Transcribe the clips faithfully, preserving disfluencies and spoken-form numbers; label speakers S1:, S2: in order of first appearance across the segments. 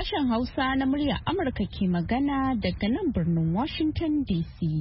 S1: Sashen Hausa na muryar Amurka ke magana daga nan birnin Washington D C.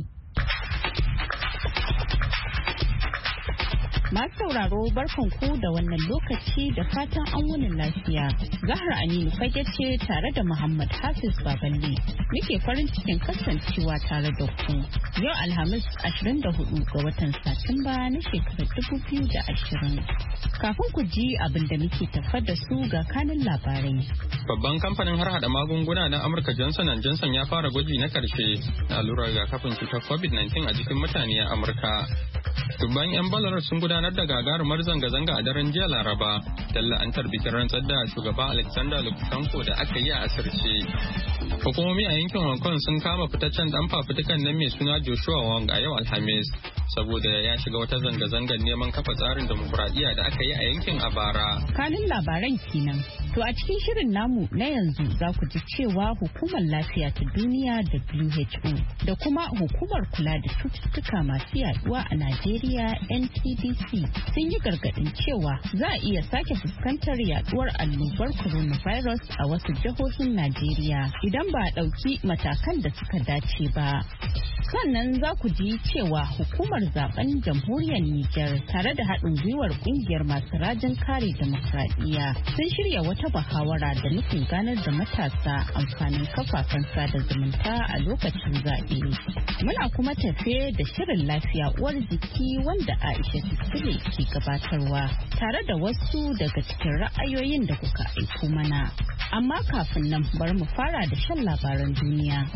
S1: Masu sauraro barkanku da wannan lokaci da fatan an wuni lafiya. Zahra Aminu fage ce tare da Muhammad Hafiz Baballe. Muke farin cikin kasancewa tare da ku. Yau Alhamis ashirin da hudu ga watan Satumba na shekarar dubu biyu da ashirin. Kafin ku ji abin da muke tafa da su ga kanin labarai.
S2: Babban kamfanin har hada magunguna na Amurka Johnson and Johnson ya fara gwaji na karshe na allurar rigakafin cutar covid nineteen a jikin mutane a Amurka. Dubban 'yan balar sun gudanar da gagarumar zanga-zanga a daren jiya Laraba, talla an bikin rantsar da shugaba Alexander Lukashenko da aka yi a asirce. Hukumomi a yankin Hong Kong sun kama fitaccen dan fafutukan nan mai suna Joshua Wong a yau Alhamis, saboda ya shiga wata zanga-zangar neman kafa tsarin demokuraɗiyya da aka yi a yankin a bara.
S1: Kanin labaran kenan. To a cikin shirin namu na yanzu za ku ji cewa hukumar lafiya ta duniya W H O da kuma hukumar kula da cututtuka masu yaduwa a Najeriya N C D C sun yi gargadin cewa za a iya sake fuskantar yaduwar annobar coronavirus a wasu jihohin Najeriya idan ba a ɗauki matakan da suka dace ba. Sannan za ku ji cewa hukumar zaben jamhuriyar Nijar tare da haɗin gwiwar ƙungiyar masu rajin kare demokradiyya sun shirya wata muhawara da nufin ganar da matasa amfanin kafafen sada zumunta a lokacin zaɓe. Muna kuma tafe da shirin lafiya uwar jiki wanda Aisha Tisile ke gabatarwa tare da wasu daga cikin ra'ayoyin da kuka aiko mana. Amma kafin nan bari mu fara da shan labaran duniya.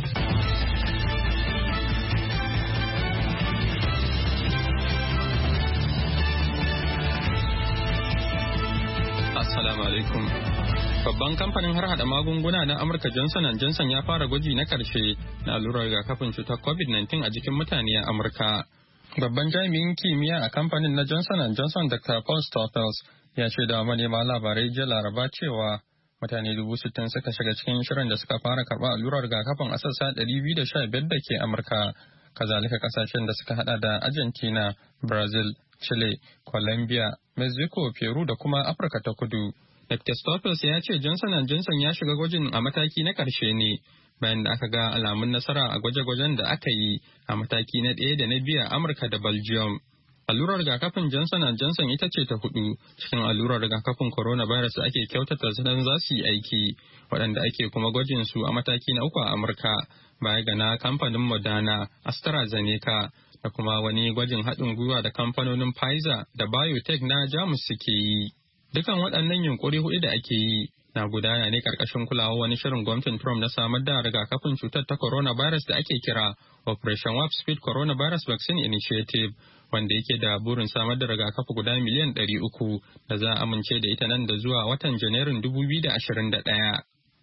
S2: Assalamu alaikum. Babban kamfanin har hada magunguna na Amurka Johnson and Johnson ya fara gwaji na karshe na allurar rigakafin cutar covid nineteen a jikin mutane a Amurka. Babban jami'in kimiyya a kamfanin na Johnson and Johnson Doctor Paul Stoffels ya shaida wa manema labarai jiya Laraba cewa mutane dubu sittin suka shiga cikin shirin da suka fara karɓar allurar rigakafin a sassa ɗari biyu da sha biyar da ke Amurka. Kazalika kasashen da suka hada da Argentina, Brazil, Chile, Colombia, Mexico, Peru da kuma Afirka ta Kudu. Doctor Stoffels ya ce Johnson and Johnson ya shiga gwajin a mataki na ƙarshe ne bayan da aka ga alamun nasara a gwaje-gwajen da aka yi a mataki na ɗaya da na biyu a Amurka da Belgium. Allurar rigakafin Johnson and Johnson ita ce ta hudu cikin allurar rigakafin coronavirus da ake kyautata zaton za su yi aiki, waɗanda ake kuma gwajin su a mataki na uku a Amurka, baya ga na kamfanin Moderna, AstraZeneca da kuma wani gwajin haɗin gwiwa da kamfanonin Pfizer da Biotech na Jamus suke yi. Dukan waɗannan yunkuri hudu da ake yi na gudana ne ƙarƙashin kulawa wani shirin gwamnatin Trump na samar da rigakafin cutar ta coronavirus da ake kira Operation Warp Speed Coronavirus Vaccine Initiative, wanda yake da burin samar da rigakafi guda miliyan ɗari uku da za a amince da ita nan da zuwa watan Janairun dubu biyu da ashirin da ɗaya.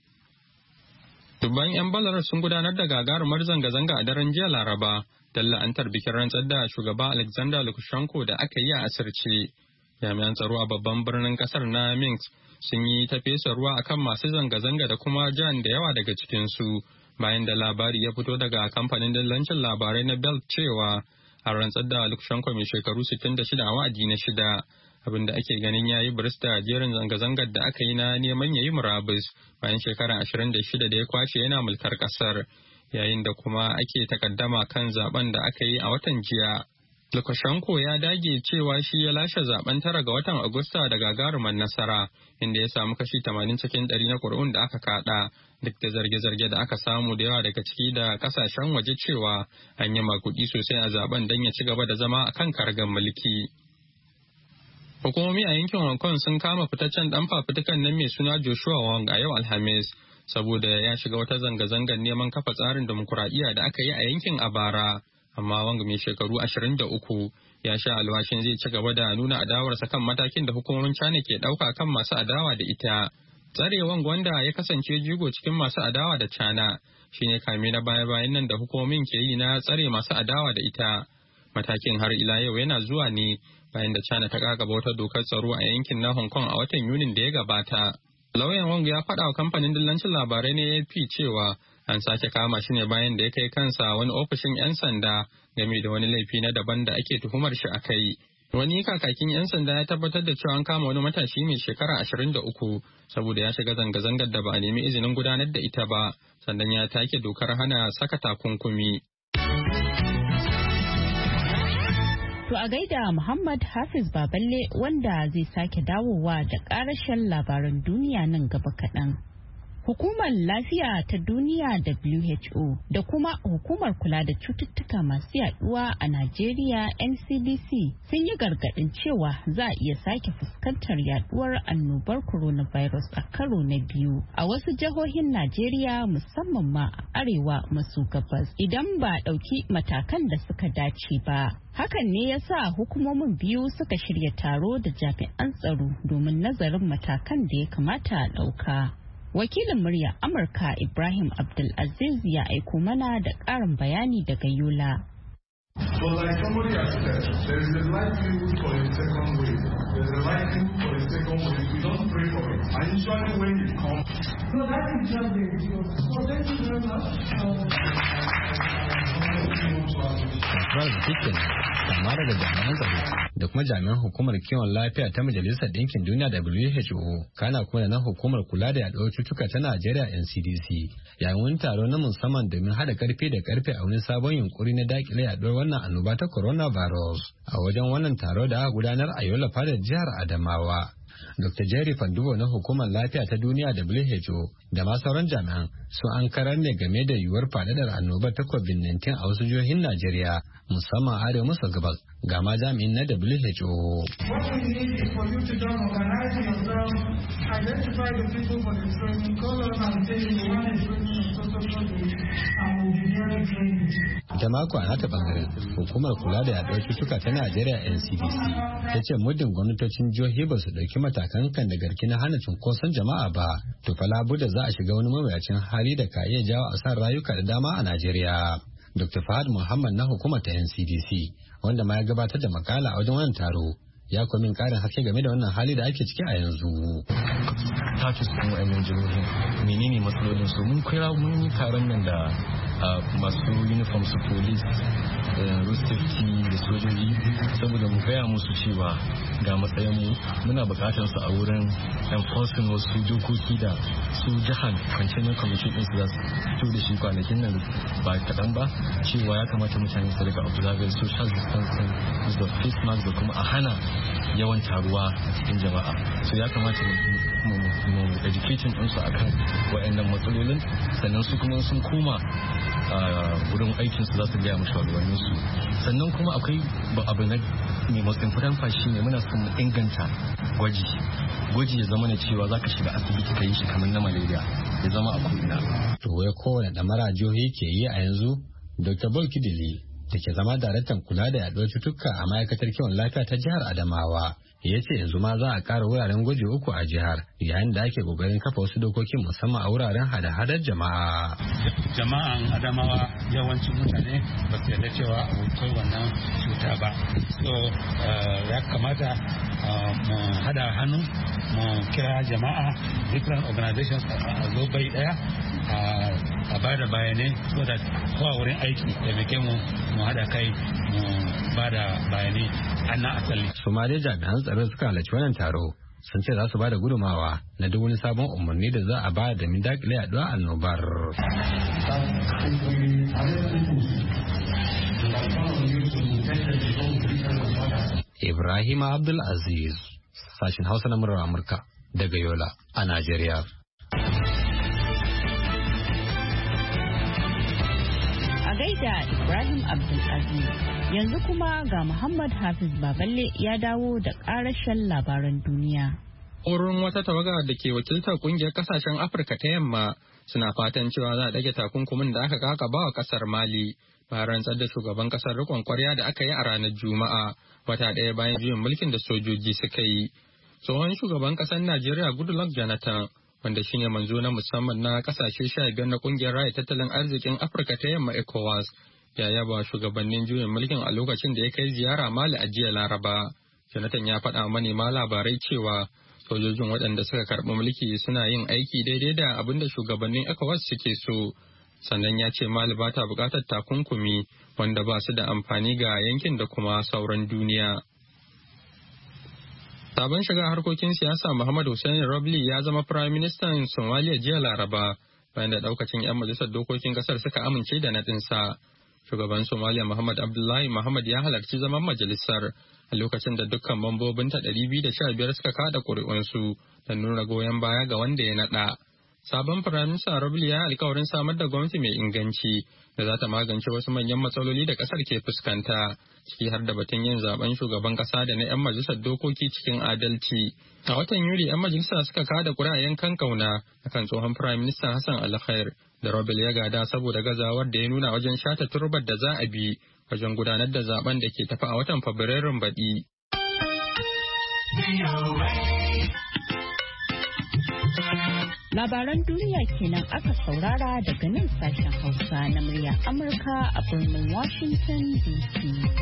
S2: Dubban 'yan balar sun gudanar da gagarumar zanga-zanga a daren jiya Laraba, don la'antar bikin rantsar da shugaba Alexander Lukashenko da aka yi a asirce. Jami'an tsaro a babban birnin kasar na Minsk sun yi ta fesa ruwa akan masu zanga-zanga da kuma jan da yawa daga cikinsu, bayan da labari ya fito daga kamfanin dillancin labarai na Belt cewa a rantsar da Lukashenko mai shekaru sittin da shida a wa'adi na shida, abinda ake ganin ya yi biris da jerin zanga-zangar da aka yi na neman ya yi murabus bayan shekara ashirin da shida da ya kwashe yana mulkar kasar, yayin da kuma ake takaddama kan zaben da aka yi a watan jiya. Lukashenko ya dage cewa shi ya lashe zaben tara ga watan Agusta da gagarumar nasara, inda ya samu kashi tamanin cikin ɗari na ƙuri'un da aka kaɗa, duk da zarge-zarge da aka samu da yawa daga ciki da kasashen waje cewa an yi makuɗi sosai a zaben don ya ci gaba da zama a kan karagar mulki. Hukumomi a yankin Hong Kong sun kama fitaccen ɗan fafutukan nan mai suna Joshua Wong a yau Alhamis, saboda ya shiga wata zanga-zangar neman kafa tsarin demokuraɗiyya da aka yi a yankin a bara. Amma Wang mai shekaru ashirin da uku ya sha alwashin zai ci gaba da nuna adawarsa kan matakin da hukumomin China ke ɗauka kan masu adawa da ita. Tsare Wang, wanda ya kasance jigo cikin masu adawa da China, shine kame na baya-bayan nan da hukumomin ke yi na tsare masu adawa da ita. Matakin har ila yau yana zuwa ne bayan da China ta kakaba wata dokar tsaro a yankin na Hong Kong a watan Yunin da ya gabata. Lauyan Wang ya faɗa wa kamfanin dillancin labarai na A F P cewa an sake kama shi ne bayan da ya kai kansa wani ofishin 'yan sanda game da wani laifi na daban da ake tuhumar shi a kai. Wani kakakin 'yan sanda ya tabbatar da cewa an kama wani matashi mai shekara ashirin da uku saboda ya shiga zanga-zangar da ba a nemi izinin gudanar da ita ba, sannan ya take dokar hana saka takunkumi.
S1: To a gaida Muhammad Hafiz Baballe wanda zai sake dawowa da ƙarashen labaran duniya nan gaba kaɗan. Hukumar Lafiya ta Duniya W H O da kuma Hukumar Kula da Cututtuka Masu Yaduwa a Najeriya N C D C sun yi gargaɗin cewa za a iya sake fuskantar yaduwar annobar coronavirus a karo na biyu a wasu jihohin Najeriya musamman ma a arewa maso gabas idan ba a ɗauki matakan da suka dace ba. Hakan ne ya sa hukumomin biyu suka shirya taro da jami'an tsaro domin nazarin matakan da ya kamata a ɗauka. Wakilin murya Amurka Ibrahim Abdulaziz ya aiko mana da ƙarin bayani daga Yola.
S3: But like somebody has said, there is a likelihood for a second wave. There is a likelihood for a second wave. We don't pray for it. And usually when it comes... No, that is just the idea. So thank you very much.
S4: Kama daga jami'an tsaro da kuma jami'an hukumar kiwon lafiya ta Majalisar Ɗinkin Duniya W H O kana kuma da na hukumar kula da yaɗuwar cutuka ta Najeriya N C D C yayin wani taro na musamman domin haɗa karfe da karfe a wani sabon yunkuri na dakile yaɗuwar wannan annoba ta coronavirus a wajen wannan taro da aka gudanar a Yola fadar jihar Adamawa. Doctor Jerry Fandubo na Hukumar Lafiya ta Duniya W H O da ma sauran jami'an sun ankarar ne game da yiwuwar faɗaɗar annobar ta COVID nineteen a wasu jihohin Najeriya musamman arewa maso gabas ga ma jami'in na W H O.
S3: What we need is for you to just organize yourself, identify the people for the training, call them and say you want a training of social media and we'll be there to train you.
S4: Ita mako a nata bangaren hukumar kula da yaduwar cutuka ta Najeriya N C D C ta ce muddin gwamnatocin jihohi ba su ɗauki matakan kan da garki na hana cunkoson jama'a ba to fa labuda za a shiga wani mawuyacin hali da ka iya jawo asar rayuka da dama a Najeriya. Doctor Fahad Muhammad na hukumar ta N C D C wanda ma ya gabatar da makala a wajen wannan taro ya komin karin haske game da wannan hali da ake ciki a yanzu.
S5: Ta ce sun wa'annan jihohin menene matsalolin su mun kira mun yi taron nan da masu uniform su police road safety da sojoji saboda mu gaya musu cewa ga matsayin mu muna bukatar su a wurin enforcing wasu dokoki da su jihar containment commission din su za su fito da shi kwanakin nan ba kaɗan ba cewa ya kamata mutane su daga observing social distancing da face mask da kuma a hana yawan taruwa a cikin jama'a so ya kamata mu education ɗinsu a kan waɗannan matsalolin sannan su kuma sun koma wurin aikinsu za su gaya mu shugabanninsu sannan kuma akwai abu na mai most important part shine muna son mu inganta gwaji gwaji ya zama ne cewa za ka shiga asibiti ka yi shi kamar na malaria ya zama a ko'ina.
S4: To wai kowane ɗamara jihohi ke yi a yanzu Doctor Bolkidili da ke zama daraktan kula da yaduwar cutuka a ma'aikatar kiwon lafiya ta jihar Adamawa ya ce yanzu ma za a ƙara wuraren gwaji uku a jihar yayin da ake ƙoƙarin kafa wasu dokokin musamman a wuraren hada-hadar jama'a.
S6: Jama'an Adamawa yawancin mutane ba su yarda cewa akwai wannan cuta ba. So ya kamata mu hada hannu mu kira jama'a different organizations a zo bai daya a ba da bayanai so da kowa wurin aiki taimake mu mu hada kai mu ba da bayanai ana asali.
S4: Su ma dai jami'an tsaro suka halarci wannan taro sun ce za su ba da gudumawa na duk wani sabon umarni da za a ba da min dakile yaduwar annobar. Ibrahim Abdul Aziz, sashin Hausa na murar Amurka daga Yola a Najeriya.
S1: A gaida Ibrahim Abdul Aziz. Yanzu kuma ga Muhammad Hafiz Baballe ya dawo da ƙarashen labaran duniya.
S2: Wurin wata tawaga da ke wakiltar kungiyar kasashen Afirka ta yamma suna fatan cewa za a ɗage takunkumin da aka kaka ba wa ƙasar Mali bayan rantsar da shugaban ƙasar riƙon ƙwarya da aka yi a ranar Juma'a wata ɗaya bayan juyin mulkin da sojoji suka yi. Tsohon shugaban ƙasar Najeriya Goodluck Jonathan wanda shine manzo na musamman na ƙasashe sha biyar na ƙungiyar raya tattalin arzikin Afirka ta yamma ECOWAS ya yaba shugabannin juyin mulkin a lokacin da ya kai ziyara Mali a jiya Laraba. Jonathan ya faɗa manema labarai cewa sojojin waɗanda suka karɓi mulki suna yin aiki daidai da abin da shugabannin ECOWAS suke so. Sannan ya ce Mali ba ta buƙatar takunkumi wanda ba su da amfani ga yankin da kuma sauran duniya. Sabon shiga harkokin siyasa Muhammad Hussein Roble ya zama Prime Minister Somalia jiya Laraba bayan da daukacin 'yan majalisar dokokin kasar suka amince da naɗinsa. Shugaban Somalia Muhammad Abdullahi Muhammad ya halarci zaman majalisar a lokacin da dukkan mambobinta ɗari biyu da sha biyar suka kada ƙuri'unsu don nuna goyon baya ga wanda ya naɗa. Sabon Firaminista Roble ya alkawarin samar da gwamnati mai inganci da za ta magance wasu manyan matsaloli da kasar ke fuskanta, ciki har da batun yin zaben shugaban kasa da na 'yan majalisar dokoki cikin adalci. A watan Yuli 'yan majalisa suka kada ƙuri'ayen kan kauna akan tsohon Firaminista Hassan Al-Khair da Roble ya gada saboda gazawar da ya nuna wajen shata turbar da za a bi wajen gudanar da zaben da ke tafi a watan Fabrairun baɗi.
S1: Labaran duniya kenan aka saurara daga nan sashen Hausa na murya Amurka a birnin Washington D C.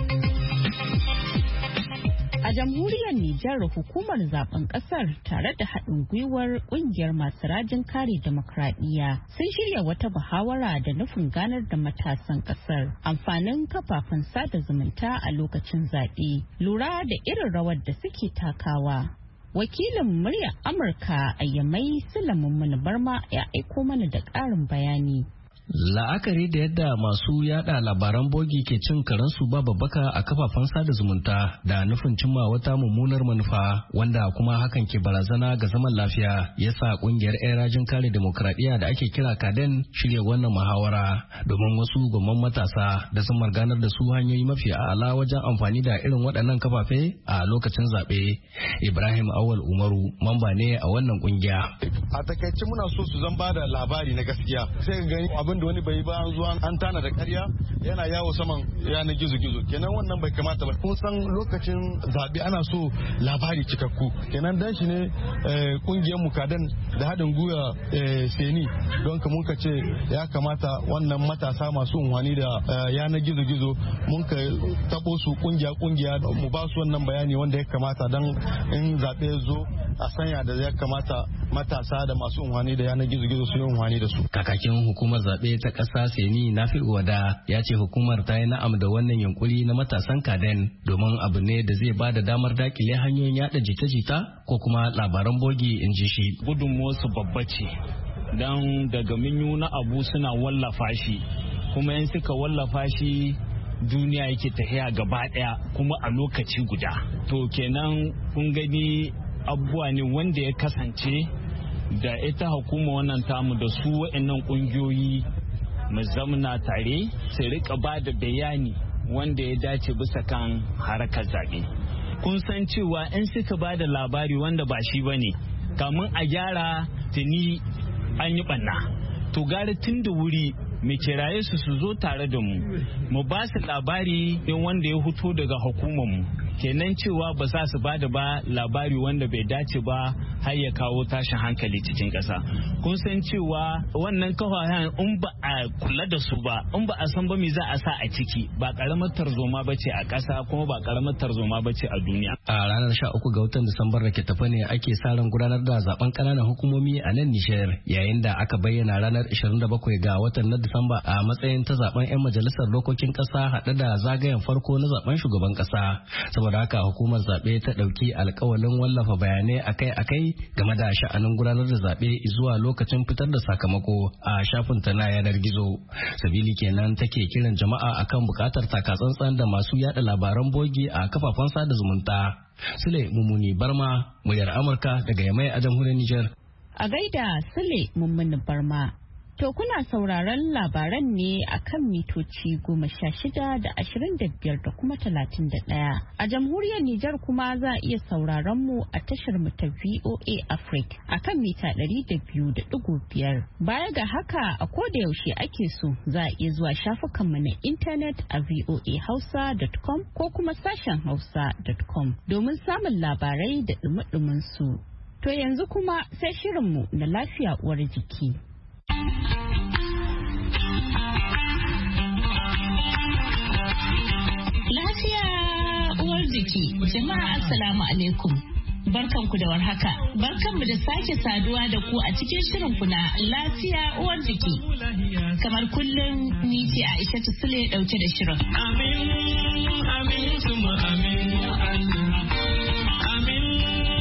S1: A jamhuriyar Nijar, hukumar zaben kasar tare da haɗin gwiwar ƙungiyar masu rajin kare demokradiyya sun shirya wata muhawara da nufin ganar da matasan kasar amfanin kafafen sada zumunta a lokacin zaɓe, lura da irin rawar da suke takawa. Wakilin muryar Amurka a Yamai Sulaiman Barma ya aiko mana da ƙarin bayani.
S7: La'akari da yadda masu yada labaran bogi ke cin karansu ba babbaka a kafafen sada zumunta da nufin cimma wata mummunar manufa wanda kuma hakan ke barazana ga zaman lafiya yasa kungiyar 'yan rajin kare demokradiyya da ake kira kaden shirya wannan muhawara domin wasu gwamman matasa da sun marganar da su hanyoyi mafi a'ala wajen amfani da irin waɗannan kafafe a lokacin zaɓe. Ibrahim Awal Umaru mamba ne a wannan kungiya.
S8: A takaice muna so su zan ba da labari na gaskiya sai ga abin da wani bai ba zuwa an tana da ƙarya yana yawo saman yanar gizo-gizo kenan wannan bai kamata ba. Kun san lokacin zaɓe ana so labari cikakku kenan dan shi ne kungiyar mu kadan da haɗin gwiwa seni don ka muka ce ya kamata wannan matasa masu unhwani da yanar gizo-gizo mun ka tabo su kungiya-kungiya mu ba su wannan bayani wanda ya kamata dan in zaɓe zo a sanya da ya kamata matasa da masu unhwani da yanar gizo-gizo su yi unhwani da su.
S7: Kakakin hukumar zaɓe ta ƙasa Seni Nafi Wada ya ce hukumar ta yi na'am da wannan yunkuri na matasan kaden domin abu ne da zai ba da damar dakile hanyoyin yada jita-jita ko kuma labaran bogi, in ji shi.
S9: Gudunmuwarsu babba ce don daga minyu na abu suna wallafa shi kuma in suka wallafa shi duniya yake tafiya gaba daya kuma a lokaci guda. To kenan kun gani abubuwa ne wanda ya kasance da ita hukuma wannan tamu da su wa'annan kungiyoyi mu zamna tare su rika ba da bayani wanda ya dace bisa kan harakar zaɓe. Kun san cewa in suka ba da labari wanda ba shi bane kamun a gyara tuni an yi ɓanna. To gari tun da wuri mu kiraye su su zo tare da mu mu ba su labari din wanda ya fito daga hukumar mu kenan cewa ba za su bada ba labari wanda bai dace ba har ya kawo tashin hankali cikin ƙasa. Kun san cewa wannan kafafen in ba a kula da su ba in ba a san ba me za a sa a ciki ba karamar tarzoma ba ce a ƙasa kuma ba karamar tarzoma ba ce a duniya.
S7: A ranar sha uku ga watan Disambar da ke tafi ne ake sa ran gudanar da zaben ƙananan hukumomi a nan Nijar yayin da aka bayyana ranar ishirin da bakwai ga watan na Disamba a matsayin ta zaben 'yan majalisar dokokin ƙasa haɗe da zagayen farko na zaben shugaban ƙasa. Saboda haka hukumar zaɓe ta ɗauki alƙawalin wallafa bayanai akai-akai game da sha'anin gudanar da zaɓe zuwa lokacin fitar da sakamako a shafin ta na yanar gizo. Sabili kenan take kiran jama'a akan buƙatar takatsantsan da masu yada labaran bogi a kafafen sada zumunta. Sule Mumuni Barma, muryar Amurka daga Yamai a jamhuriyar Nijar.
S1: A gaida Sule Mumuni Barma. To kuna sauraron labaran ne a kan mitoci goma sha shida da ashirin da biyar da kuma talatin da ɗaya. A jamhuriyar Nijar kuma za a iya sauraron mu a tashar mu ta V O A Africa a kan mita ɗari da biyu da ɗigo biyar. Baya ga haka a koda yaushe ake so za a iya zuwa shafukan mu na intanet a voa hausa dot com ko kuma sashen hausa dot com domin samun labarai da ɗumi-ɗumin su. To yanzu kuma sai shirinmu na lafiya uwar jiki.
S10: Lafiya uwar jiki, jama'a assalamu alaikum. Barkanku da warhaka. Barkanmu da sake saduwa da ku a cikin shirin ku na lafiya uwar jiki. Kamar kullum ni ce Aisha Sule dauke da shirin. Amin, amin, tuma amin, amin.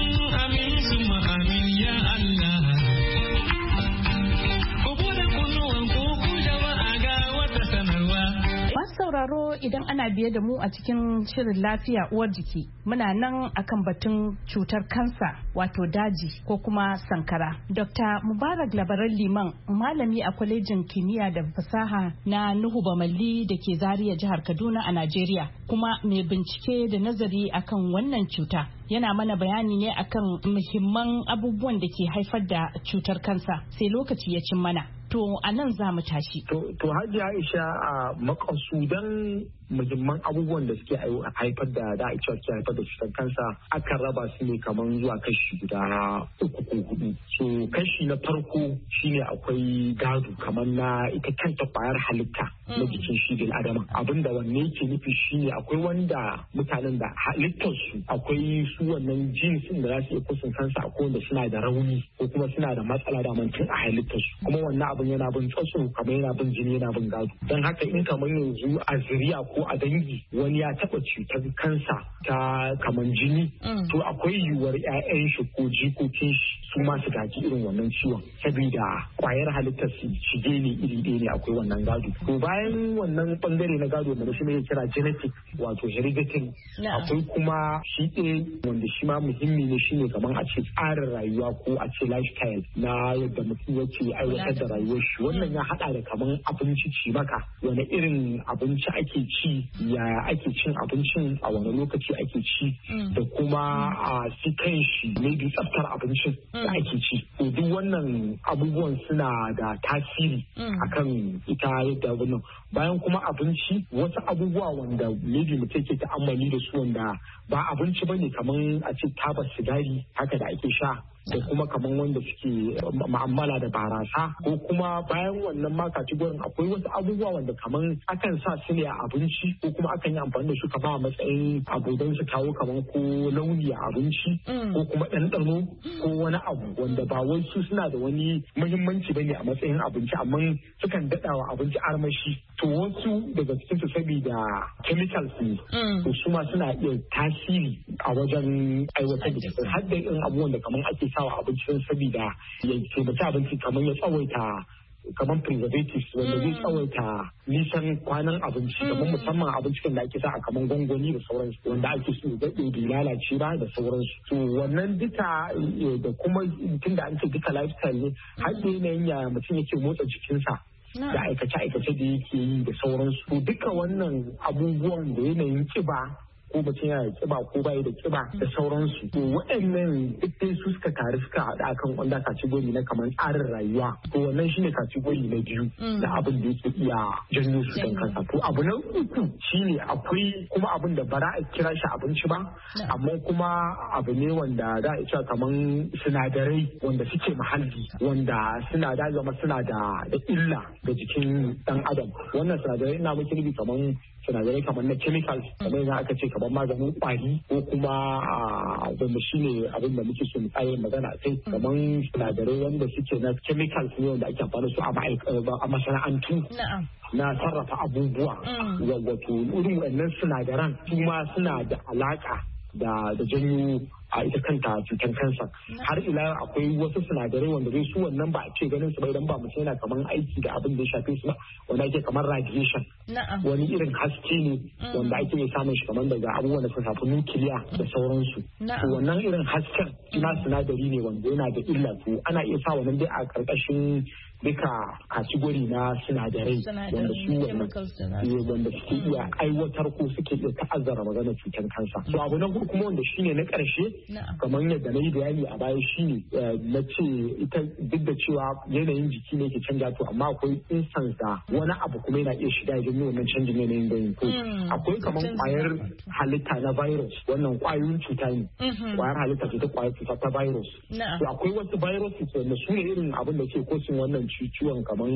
S1: idan ana biye da mu a cikin shirin lafiya uwar jiki muna nan akan batun cutar kansa wato daji ko kuma sankara. Dokta Mubarak Labaran Liman malami a kwalejin kimiyya da fasaha na Nuhu Bamalli da ke Zaria jihar Kaduna a Najeriya kuma mai bincike da nazari akan wannan cuta. Yana mana bayani ne akan muhimman abubuwan da ke haifar da cutar kansa sai lokaci ya cin mana. To a nan za mu tashi.
S11: To Hajji Aisha a makasudan muhimman abubuwan da suke haifar da da ake haifar da cutar kansa akan raba su ne kamar zuwa kashi guda uku ko hudu. So kashi na farko shine akwai gado kamar na ita kanta kwayar halitta na jikin shi bil adama. Abinda wanne yake nufi shine akwai wanda mutanen da halittar su akwai su wannan genes da za su iya kusan kansa akwai wanda suna da rauni ko kuma suna da matsala da mantin a halittar su. Kuma wannan abin yana bin tsotso kamar yana bin jini yana bin gado. Don haka in kamar yanzu a zuriya ko a dangi wani ya taba cutar kansa ta kamar jini to akwai yiwuwar 'ya'yan shi ko jikokin shi su ma su gaji irin wannan ciwon saboda kwayar halittar su shige ne iri ɗaya ne akwai wannan gado. To bayan wannan bangare na gado da shi ne kira genetic wato hereditary akwai kuma shi ɗaya wanda shi ma muhimmi ne shine kamar a ce tsarin rayuwa ko a ce lifestyle na yadda mutum yake aiwatar da rayuwar shi. Wannan ya haɗa da kamar abinci ci maka wani irin abinci ake ci ya ake cin abincin a wani lokaci ake ci da kuma a shi kan shi maybe tsaftar abincin da ake ci. To duk wannan abubuwan suna da tasiri akan ita yadda wannan bayan kuma abinci wasu abubuwa wanda maybe mutum ke ta'ammali da su wanda ba abinci bane kamar a ce tabar sigari haka da ake sha da kuma kamar wanda suke ma'amala da barasa ko kuma bayan wannan ma kategorin akwai wasu abubuwa wanda kamar akan sa su ne a abinci ko kuma akan yi amfani da su kama a matsayin abu don su kawo kamar ko launi a abinci ko kuma ɗanɗano ko wani abu wanda ba wai su suna da wani muhimmanci bane a matsayin abinci amma sukan daɗa wa abinci armashi. To wasu daga cikin su saboda chemicals ne to su ma suna iya tasiri a wajen aiwatar da su har da irin abubuwan da kamar ake sawa abincin saboda ya taimaki abinci kamar ya tsawaita kamar preservatives wanda zai tsawaita nisan kwanan abinci kamar musamman abincin da ake sa a kamar gwangwani da sauransu wanda ake so daɗe bai lalace ba da sauransu. To wannan duka da kuma tun da an ce duka lifestyle ne har da yanayin ya mutum yake motsa jikinsa da aikace-aikace da yake yi da sauransu. To duka wannan abubuwan da yanayin kiba ko mutum yana da kiba ko bai da kiba da sauransu. To waɗannan duk dai su suka tare suka haɗa akan wanda kategori na kamar tsarin rayuwa. To wannan shine kategori na biyu da abin da yake iya janyo su kan kansa. To abu na uku shine akwai kuma abin da bara a kira shi abinci ba amma kuma abu ne wanda za a cewa kamar sinadarai wanda suke muhalli wanda suna da zama suna da illa ga jikin dan adam. Wannan sinadarai ina muke nufi kamar sinadarai kamar na chemicals kamar yadda aka ce kamar maganin kwari ko kuma wanda shi ne abin da muke so mu tsaye magana a kai kamar sinadarai wanda suke na chemicals ne wanda ake amfani su a masana'antu na sarrafa abubuwa wato irin wannan sinadaran su ma suna da alaka da janyo a ita kanta cutar kansa. Har ila akwai wasu sinadarai wanda zai su wannan ba a ce ganin su ba idan ba mutum yana kamar aiki da abin da ya shafe su ba wanda ake kamar radiation wani irin haske ne wanda ake iya samun shi kamar daga abubuwan da suka shafi nukiliya da sauransu. To wannan irin hasken na sinadari ne wanda yana da illa to ana iya sa wannan dai a karkashin duka kategori na sinadarai wanda su wannan wanda suke iya aiwatar ko suke iya ta'azzara magana cutar kansa. To abu na kuma wanda shine na karshe kamar yadda na yi bayani a baya shine na ce ita duk da cewa yanayin jiki ne ke canja to amma akwai instance da wani abu kuma yana iya shiga idan wannan canjin yanayin gani ko akwai kamar kwayar halitta na virus wannan kwayoyin cuta ne kwayar halitta ce ta kwayar cuta ta virus. To akwai wasu viruses wanda su ne irin abin da ke kosin wannan ciwon kamar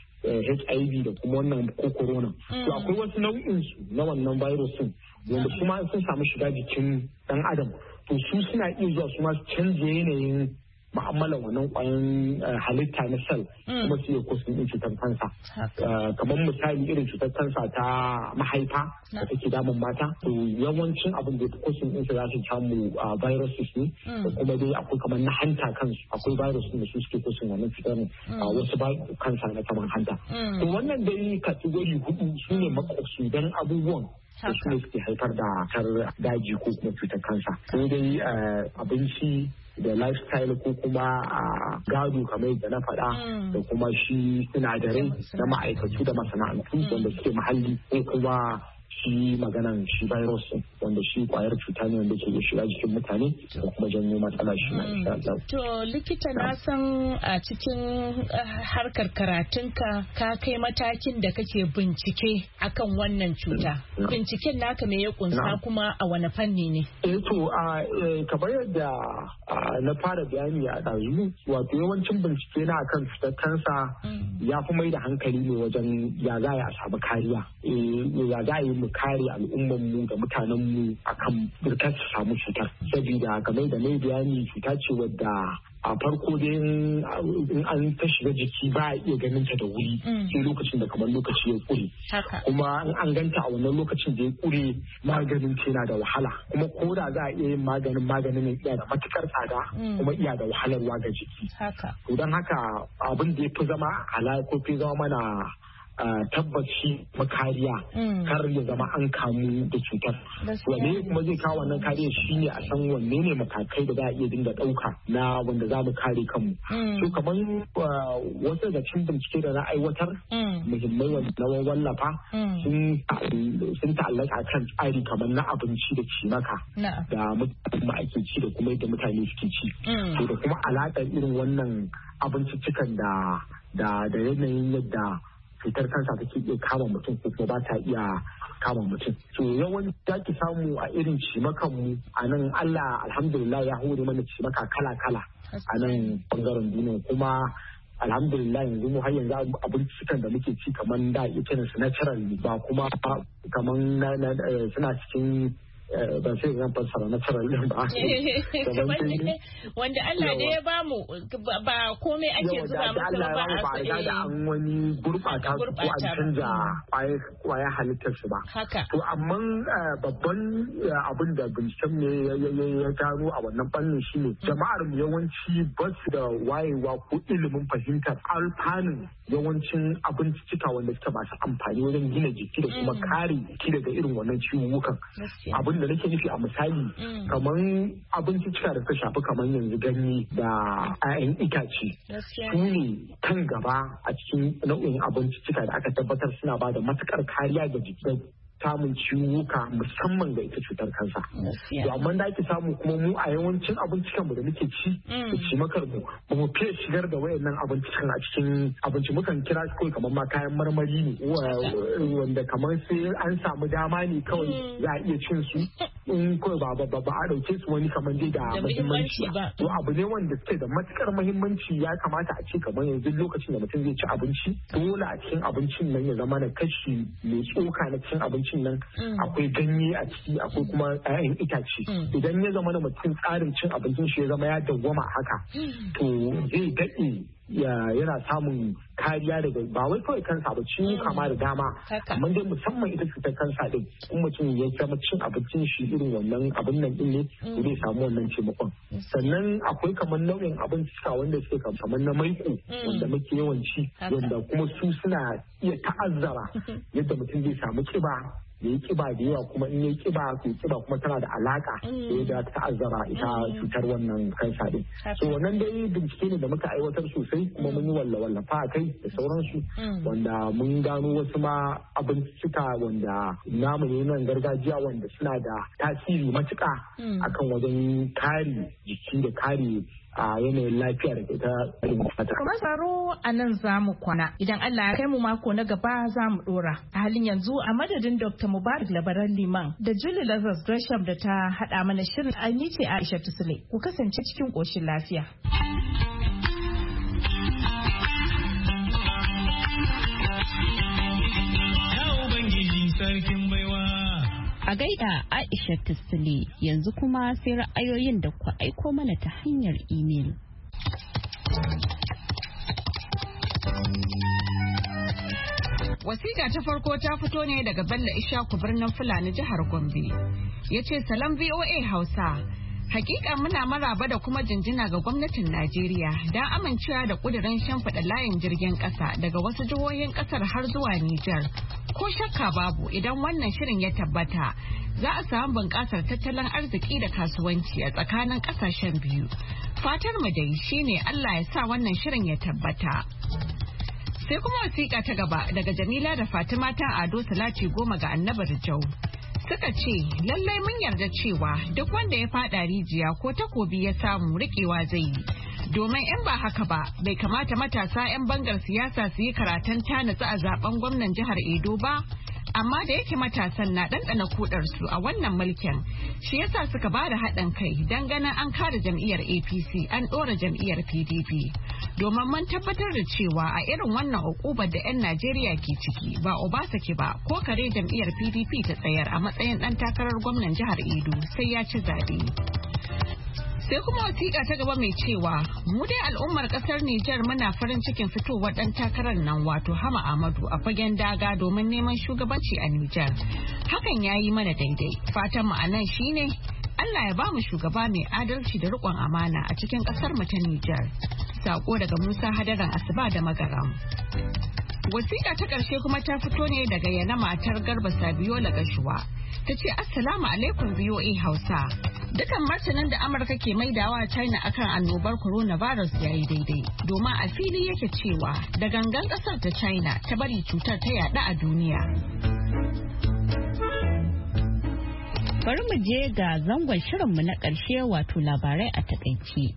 S11: H I V da kuma wannan ko corona. To akwai wasu nau'in su na wannan virus din wanda su ma sun samu shiga jikin dan adam to su suna iya zuwa su ma su canje yanayin ma'amalan wannan kwayan halitta na cell kuma su iya kosin din cutar kansa. Kamar misali irin cutar kansa ta mahaifa da take damun mata, to yawancin abin da ya fi kosin din su za su samu viruses ne, da kuma dai akwai kamar na hanta kansu akwai virus da su suke kosin wannan cutar wasu ba kansa na kamar hanta. To wannan dai kategori hudu su ne makasudan abubuwan da su ne suke haifar da kar daji ko kuma cutar kansa. Ko dai abinci da lifestyle ko kuma a gado kamar yadda na faɗa da kuma shi sinadarai na ma'aikatu da masana'antu wanda suke muhalli ko kuma shi maganan shi virus wanda shi kwayar cuta ne wanda ke shiga jikin mutane da kuma janyo matsala shi na insha Allah.
S12: To likita na san a cikin harkar karatunka ka kai matakin da kake bincike akan wannan cuta. Binciken naka me ya kunsa kuma a wani fanni ne?
S11: Eh to a kamar yadda na fara bayani a ɗazu wato yawancin bincike na akan cutar kansa ya fi mai da hankali ne wajen ya za a samu kariya. Ya za a yi mu kare al'ummar mu da mutanen mu akan burkar su samu cutar, saboda kamar da mai bayani cuta ce wadda a farko dai in an ta shiga jiki ba a iya ganin ta da wuri sai lokacin da kamar lokaci ya kure, kuma in an ganta a wannan lokacin da ya kure maganin ta yana da wahala, kuma ko da za a iya yin maganin maganin ne iya da matukar tsada kuma iya da wahalarwa ga jiki. To don haka abin da ya fi zama ala ko fi zama mana tabbaci makariya kar ya zama an kamu da cutar. Wane kuma zai kawo wannan kariya shi ne a san wanne ne matakai da za a iya dinga ɗauka na wanda za mu kare kanmu. So kamar wasu da cikin bincike da na aiwatar muhimmai wanda na wallafa sun ta'allaka kan tsari kamar na abinci da cimaka da mutane ake ci da kuma yadda mutane suke ci. To da kuma alaƙar irin wannan abinciccikan da da yanayin yadda cutar kansa take iya kama mutum ko kuma ba ta iya kama mutum. To yawan da ki samu a irin cimakan mu a nan Allah alhamdulillah ya hore mana cimaka kala-kala a nan bangaren duniya, kuma alhamdulillah yanzu mu har yanzu abincikan da muke ci kamar da iya kiran su natural ba kuma kamar suna cikin ban sai zan fassara natural din ba.
S12: Wanda Allah ne ya bamu ba komai ake zuba masa ba a
S11: ba a da an wani gurbata ko an canja kwaya halittar su ba. To amma babban abin da binciken ne ya gano a wannan fannin shine jama'ar mu yawanci ba su da wayewa ko ilimin fahimtar alfanun yawancin abincicika wanda suke masu amfani wajen gina jiki da kuma kare jiki daga irin wannan ciwuwukan. Abin da nake nufi a misali kamar abincicika da suka shafi kamar yanzu ganye da 'ya'yan itace su ne kan gaba a cikin nau'in abincicika da aka tabbatar suna ba da matukar kariya ga jiki samun ciwuka musamman ga ita cutar kansa. To amma da ake samu kuma mu a yawancin abincikan mu da muke ci da cimakar mu ba mu fiye shigar da wayannan abincikan a cikin abinci, mukan kira su kawai kamar ma kayan marmari ne wanda kamar sai an samu dama ne kawai za a iya cin su in kawai ba ba ba a dauke su wani kamar dai da muhimmanci ba. To abu ne wanda suke da matukar muhimmanci, ya kamata a ce kamar yanzu lokacin da mutum zai ci abinci dole a cikin abincin nan ya zama na kashi mai tsoka na cikin abinci nan akwai ganye a ciki akwai kuma 'ya'yan itace. Idan ya zama da mutum tsarin cin abincin shi ya zama ya dawwama haka to zai daɗe yana samun kariya daga ba wai kawai kansa ba ciwo kama da dama, amma dai musamman ita cutar kansa din in mutum ya zama cin abincin shi irin wannan abin nan din ne zai samu wannan taimakon. Sannan akwai kamar nau'in abincika wanda suke kamar na maiko wanda muke yawan ci wanda kuma su suna iya ta'azzara yadda mutum zai samu kiba ya yi kiba da yawa, kuma in yi kiba to kiba kuma tana da alaka da yadda ta ta'azzara ita cutar wannan kansa din. So wannan dai bincike ne da muka aiwatar sosai kuma mun yi walla-wallafa a kai da sauransu wanda mun gano wasu ma abincika wanda namu ne nan gargajiya wanda suna da tasiri matuƙa akan wajen kare jiki da kare a yanayin lafiya da ta fata.
S12: Kuma tsaro a nan za mu kwana. Idan Allah ya kai mu mako na gaba za mu dora. A halin yanzu a madadin Doctor Mubarak Labaran Liman da Julie Lazarus Gresham da ta haɗa mana shirin, ni ce Aisha Tusule. Ku kasance cikin ƙoshin lafiya.
S13: Sarkin baiwa.
S1: A gaida Aisha Tusule, yanzu kuma sai ra'ayoyin da ku aiko mana ta hanyar imel.
S13: Wasiƙa ta farko ta fito ne daga Bello Ishaku birnin Fulani jihar Gombe. Ya ce salam V O A Hausa. Hakika muna maraba da kuma jinjina ga gwamnatin Najeriya don amincewa da ƙudurin shimfiɗa layin jirgin ƙasa daga wasu jihohin ƙasar har zuwa Nijar. Ko shakka babu idan wannan shirin ya tabbata za a samu bunƙasar tattalin arziki da kasuwanci a tsakanin ƙasashen biyu. Fatar mu dai shine Allah ya sa wannan shirin ya tabbata. Sai kuma wasiƙa ta gaba daga Jamila da Fatima ta Ado Salati goma ga Annabar Jau. Suka ce lallai mun yarda cewa duk wanda ya fada rijiya ko takobi ya samu riƙewa zai yi. Domin in ba haka ba bai kamata matasa 'yan bangar siyasa su yi karatun tanatsu a zaben gwamnan jihar Edo ba. Amma da yake matasan na ɗanɗana kudarsu a wannan mulkin shi yasa suka ba da haɗin kai don ganin an kare jam'iyyar A P C an ɗora jam'iyyar P D P. Domin mun tabbatar da cewa a irin wannan hukubar da 'yan Najeriya ke ciki ba Obasaki ba ko kare jam'iyyar P D P ta tsayar a matsayin ɗan takarar gwamnan jihar Edo sai ya ci zaɓe. Sai kuma wasiƙa ta gaba mai cewa mu dai al'ummar ƙasar Nijar muna farin cikin fitowar ɗan takarar nan wato Hama Ahmadu a fagen daga domin neman shugabanci a Nijar. Hakan ya yi mana daidai. Fatan mu anan shine Allah ya ba mu shugaba mai adalci da riƙon amana a cikin ƙasar mu ta Nijar. Sako daga Musa Hadaran Asuba da Magaram. Wasiƙa ta ƙarshe kuma ta fito ne daga yana matar Garba Sabiola Gashuwa. Ta ce Assalamu alaikum V O A Hausa. Dukan martanin da Amurka ke maidawa China akan annobar coronavirus ya yi daidai. Domin a fili yake cewa da gangan ƙasar ta China ta bari cutar ta yaɗa a duniya.
S1: Bari mu je ga zangon shirinmu na ƙarshe wato labarai a takaice.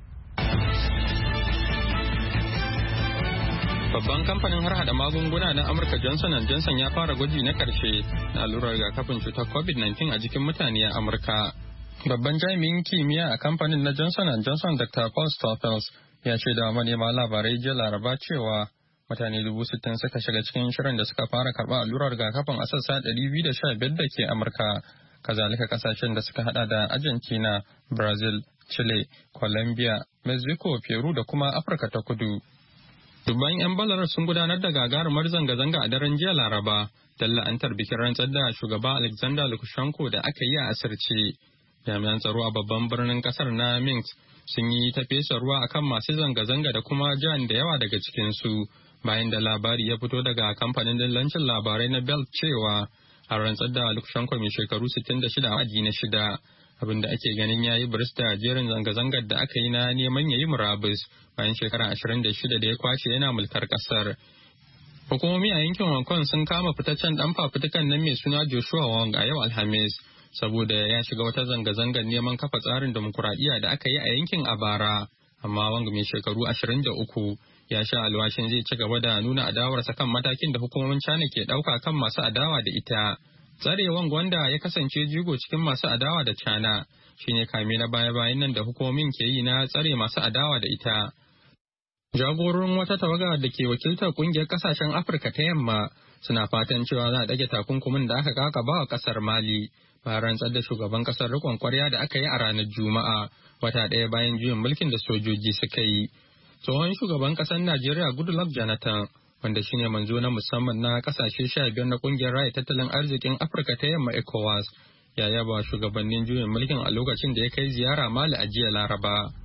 S2: Babban kamfanin har hada magunguna na Amurka Johnson and Johnson ya fara gwaji na karshe na allurar rigakafin cutar covid nineteen a jikin mutane a Amurka. Babban jami'in kimiyya a kamfanin na Johnson and Johnson Doctor Paul Stoffels ya ce da manema labarai jiya Laraba cewa mutane dubu sittin suka shiga cikin shirin da suka fara karɓar allurar rigakafin a sassa ɗari biyu da sha biyar da ke Amurka. Kazalika kasashen da suka hada da Argentina, Brazil, Chile, Colombia, Mexico, Peru da kuma Afirka ta Kudu. Dubban 'yan Belarus sun gudanar da gagarumar zanga-zanga a daren jiya Laraba don la'antar bikin rantsar da shugaba Alexander Lukashenko da aka yi a asirce. Jami'an tsaro a babban birnin kasar na Minsk sun yi ta fesa ruwa akan masu zanga-zanga da kuma jan da yawa daga cikinsu bayan da labari ya fito daga kamfanin dillancin labarai na Belt cewa a rantsar da Lukashenko mai shekaru sittin da shida a na shida. Abinda ake ganin ya yi biris da jerin zanga-zangar da aka yi na neman ya yi murabus bayan shekara ashirin da shida da ya kwashe yana mulkar kasar. Hukumomi a yankin Hong Kong sun kama fitaccen dan fafutukan nan mai suna Joshua Wong a yau Alhamis saboda ya shiga wata zanga-zangar neman kafa tsarin demokuraɗiyya da aka yi a yankin a bara. Amma Wong mai shekaru ashirin da uku ya sha alwashin zai ci gaba da nuna adawarsa kan matakin da hukumomin China ke ɗauka kan masu adawa da ita. Tsare Wong wanda ya kasance jigo cikin masu adawa da China shine kame na baya-bayan nan da hukumomin ke yi na tsare masu adawa da ita. Jagororin wata tawaga da ke wakiltar kungiyar kasashen Afirka ta yamma suna fatan cewa za a ɗage takunkumin da aka kaka ba wa kasar Mali bayan rantsar da shugaban kasar rikon kwarya da aka yi a ranar Juma'a wata ɗaya bayan juyin mulkin da sojoji suka yi. Tsohon shugaban kasar Najeriya Goodluck Jonathan wanda shine manzo na musamman na kasashe sha biyar na kungiyar raya tattalin arzikin Afirka ta yamma ECOWAS ya yaba shugabannin juyin mulkin a lokacin da ya kai ziyara Mali a jiya Laraba.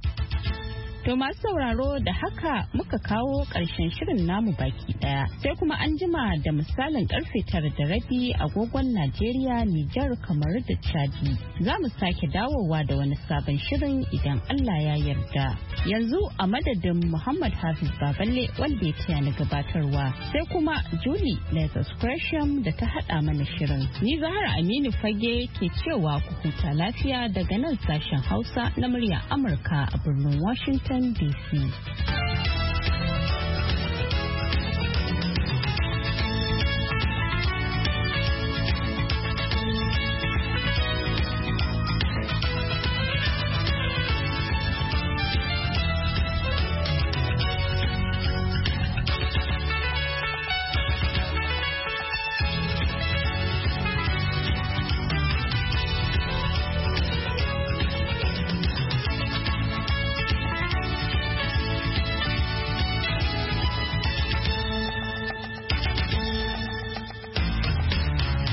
S1: To masu sauraro da haka muka kawo ƙarshen shirin namu baki ɗaya sai kuma an jima da misalin karfe tara da rabi agogon Najeriya, Nijar, kamar da Chadi. Za mu sake dawowa da wani sabon shirin idan Allah ya yarda. Yanzu a madadin Muhammad Hafiz Baballe wanda ya taya ni gabatarwa sai kuma Julie Lazarus Gresham da ta haɗa mana shirin. Ni Zahra Aminu Fage ke cewa ku huta lafiya daga nan sashen Hausa na murya Amurka a birnin Washington D C.